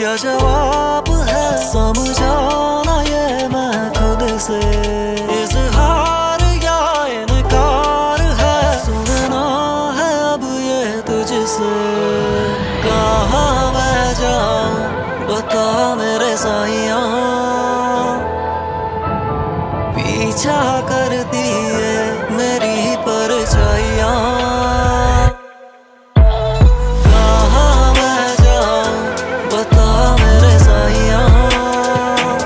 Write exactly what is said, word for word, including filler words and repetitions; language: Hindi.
क्या जवाब है समझाना ये मैं खुद से। इज़हार या इनकार है सुनना है अब ये तुझसे। कहाँ मैं जाऊँ बता मेरे साइयाँ, पीछा